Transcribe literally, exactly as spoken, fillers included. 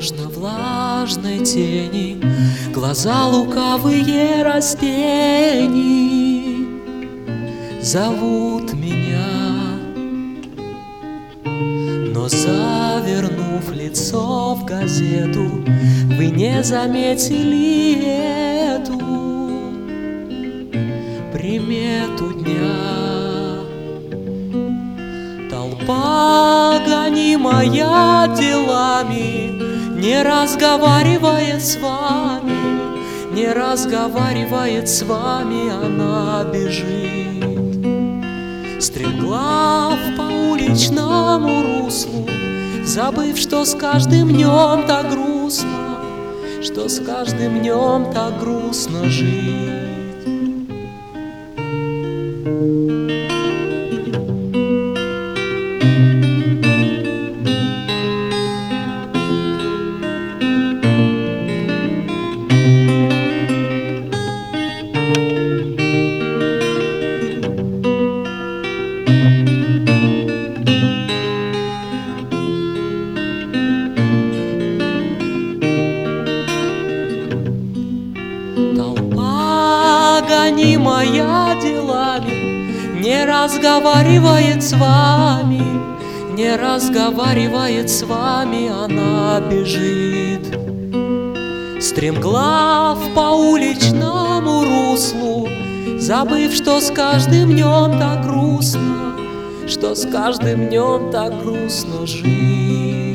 влажной тени глаза лукавые растений зовут меня, но завернув лицо в газету, вы не заметили эту примету дня. Толпа, гонимая делами, не разговаривает с вами, не разговаривает с вами, она бежит стремглав по уличному руслу, забыв, что с каждым днем так грустно, что с каждым днем так грустно жить. Толпа, гонимая делами, не разговаривает с вами, не разговаривает с вами, она бежит стремглав по уличному руслу, забыв, что с каждым днем так грустно, что с каждым днем так грустно жить.